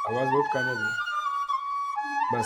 आवाज बहुत कम है भाई। बस।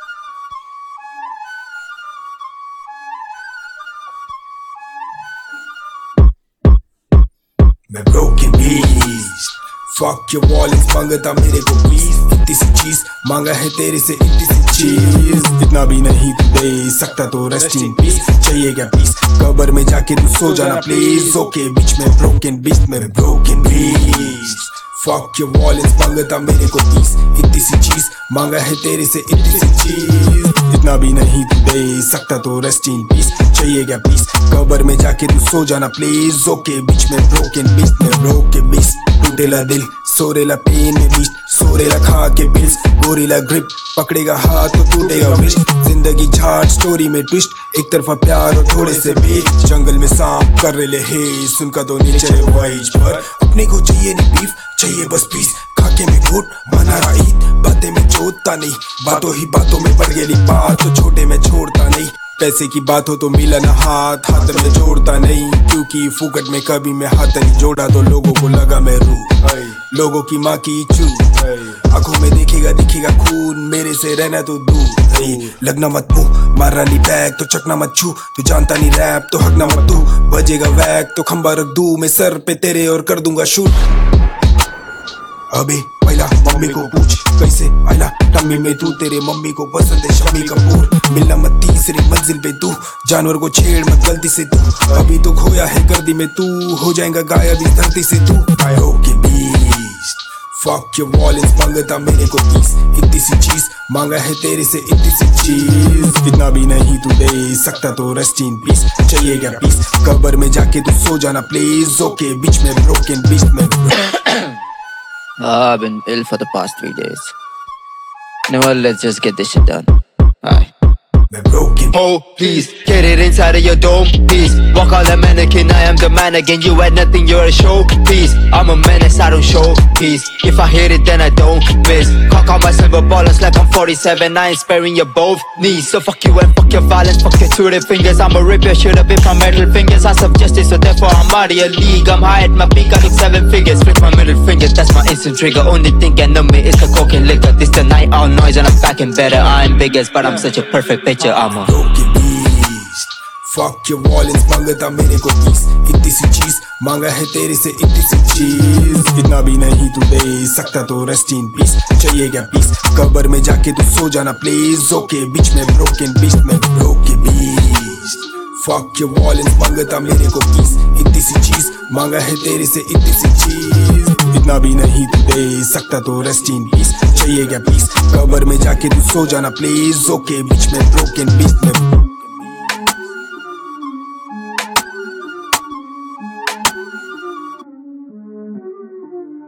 मैं broken beast, fuck your wallets, मांगता मेरे को please, इतनी सी चीज मांगा है तेरे से, इतनी सी चीज इतना भी नहीं तू दे सकता तो rest in peace, चाहिए क्या peace, कब्र में जाके तू सो जाना please, okay बीच में broken beast, मैं broken beast, fuck your wallets, मांगता मेरे को peace, इतनी सी चीज मांगा है तेरे से, इतनी सी चीज इतना भी नहीं तू दे सकता तो rest in peace, चाहिए क्या peace, कब्र में जाके तू सो जाना please, okay बीच में broken beast, मैं broken beast, टूटेला दिल सोरेला पेन में बीस्ट, सोरेला खा के बिल्स, गोरीला ग्रिप पकड़ेगा हाथ तो टूटेगा विश, जिंदगी झाड़ स्टोरी में ट्विस्ट, एक तरफा प्यार और थोड़े से बीच, जंगल में सांप कर रहे हे सुनका तो नीचे वाइज पर, अपने को चाहिए नहीं बीफ, चाहिए बस पीस, खाके में घोट मना ईद, बातें में जोतता नहीं, बातों ही बातों में बढ़ गई बात, तो छोटे में छोड़ता नहीं, पैसे की बात हो तो मिला ना हाथ, हाथ में जोड़ता नहीं, क्योंकि फुकट में कभी मैं हाथ नहीं जोड़ा तो लोगों को लगा मैं रू, लोगों की माँ की चू, आंखों में दिखेगा खून, मेरे से रहना तो दूर, लगना मत मुंह मारा नहीं बैग तो चकना मत छू, तू जानता नहीं रैप तो हकना मत तू, बजेगा वैग तो खंबा रख दूं मैं सर पे तेरे और कर दूंगा शूट, अबे पहला मम्मी को पूछ कैसे आइला टम्मी में तू, तेरे मम्मी को पसंद है शम्मी कपूर, मिलना मत तीसरी मंजिल पे तू, जानवर को छेड़ मत गलती से तू, अभी तो खोया है गर्दी में तू, हो जाएगा गायब इस धरती से तू, okay beast, fuck your wallets, मांगता मेरे को पीस, इतनी सी चीज मांगा है तेरे से, इतनी सी चीज इतना भी नहीं तू दे सकता तो rest in peace, चाहिए क्या पीस, कब्र में जाके तू सो जाना प्लीज, ओके बीच में broken beast में I've been ill for the past 3 days. You know what, let's just get this shit done. Alright. Oh, please, get it inside of your dome, please. Walk on the mannequin, I am the man again. You had nothing, you're a show, please. I'm a menace, I don't show peace. If I hit it, then I don't miss. Cock on my silver ballers like I'm 47. I ain't sparing your both knees. So fuck you and fuck your violence, fuck your 2 fingers. I'ma rip your shit up with my metal fingers. I serve justice, so therefore I'm out of your league. I'm high at my peak, I look 7 figures. Flick my middle finger, that's my instant trigger. Only thing I know me is the coke and liquor. This the night owl noise and I'm back and better. I ain't biggest, but I'm such a perfect picture. I'm a broken beast, fuck your wallets, मांगता मेरे को piece, इतनी सी चीज मांगा है तेरे से, इतनी सी चीज इतना भी नहीं तू दे सकता तो rest in peace, चाहिए क्या पीस, कब्र में जाके तू सो जाना प्लीज, ओके बीच में broken beast में broken beast, fuck your wallets, मांगता मेरे को पीस, इतनी सी चीज मांगा है तेरे से, इतनी सी चीज इतना भी नहीं तू दे सकता तो rest in peace, चाहिए क्या पीस, कब्र में जाके तू सो जाना प्लीज, ओके बीच में broken beast में